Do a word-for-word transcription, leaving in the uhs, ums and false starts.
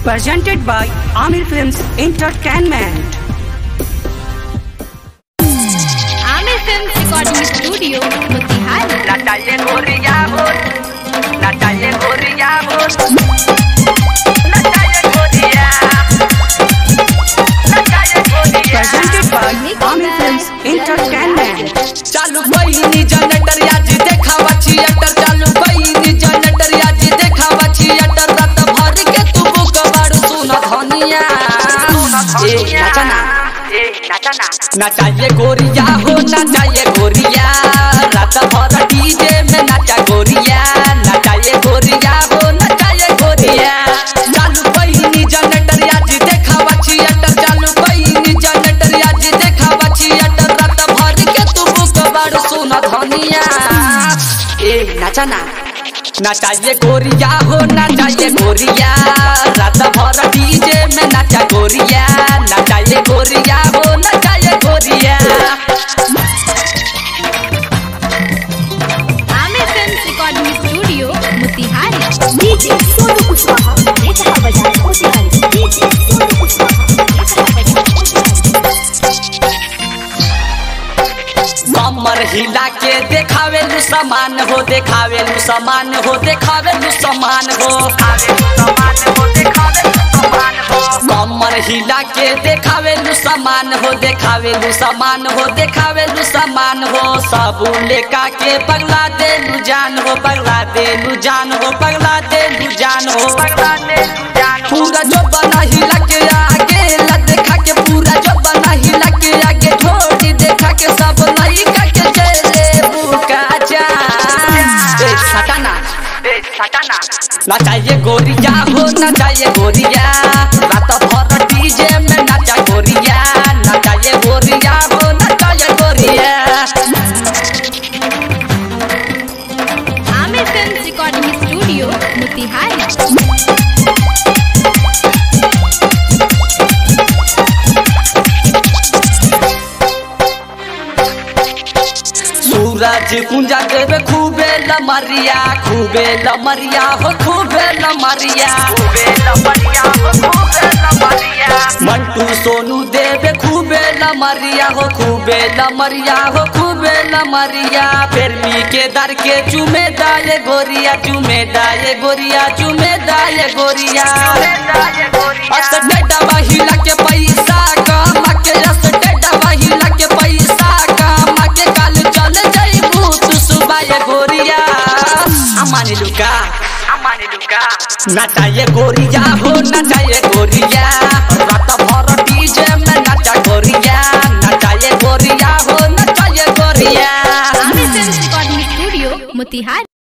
presented by Amir Films Entertainment. Amir Films Recording Studio, Motihari. Natalie Goria Bot, Natalie Goria Bot, Natalie Goria, Natalie Goria. Presented by Amir Films Entertainment. चालू बहिनी generator याजी देखावा theatre चालू बहिनी generator याजी देखावा theatre रात भर के तू बुक बाड़ू सुन धनिया ए नाचना ए नाचना नाचाए गोरिया हो नाचाए गोरिया रात भर डीजे में नाचा गोरिया नाचाए गोरिया हो नाचाए गोरिया चालू बहिनी जनरेटर याजी देखावा थिएटर चालू बहिनी जनरेटर याजी देखावा थिएटर रात भर के तू बुक बाड़ू सुन धनिया ए नाचना नाचाए गोरिया हो नाचाए गोरिया रात भर डीजे में नाचा गोरिया नाचाए गोरिया हो नाचाए गोरिया Amir Films Recording Studio, Motihari. D J Sonu Kuswaha, Rekha Bazaar, Motihari. D J Sonu Kuswaha, Rekha Bazaar, कमर हिला के देखावे लू समान हो देखावे लू समान हो देखावे लू समान हो कमर हिला के देखावे लू समान हो देखावे लू समान हो देखावे लू समान हो सब लेका के पगला दे लू जान हो पगला दे लू जान हो पगला दे लू जान हो पूरा जो बना हिला के आगे ला देखा के पूरा जो बना हिला के आगे ढोली देखा के सब लइका के जेले बुका जा ए सटाना ए सटाना नाचाए गोरिया हो नाचाए गोरिया रात भर डीजे में नाचा गोरिया नाचाए गोरिया हो नाचाए गोरिया Amir Films Recording Studio, Motihari. सूरज कुंजा देवे खूबे लमरिया खूबे लमरिया हो खूबे लमरिया खूबे लमरिया हो खूबे लमरिया मंटू सोनू देवे खूबे लमरिया हो खूबे लमरिया हो खूबे लमरिया प्रेमी के दर के चुमे दाए गोरिया चुमे दाए गोरिया चुमे दाए गोरिया अस डेडा महिला के पैसा कमा के अस डेडा महिला के पैसा कमा के काल चल जाई भूत सुबाए गोरिया अमानी लुका अमानी लुका नाचाए गोरिया हो नाचाए गोरिया रात भर डीजे में नाचा गोरिया नाचाए गोरिया हो नाचाए गोरिया Amir Films Recording Studio, Motihari.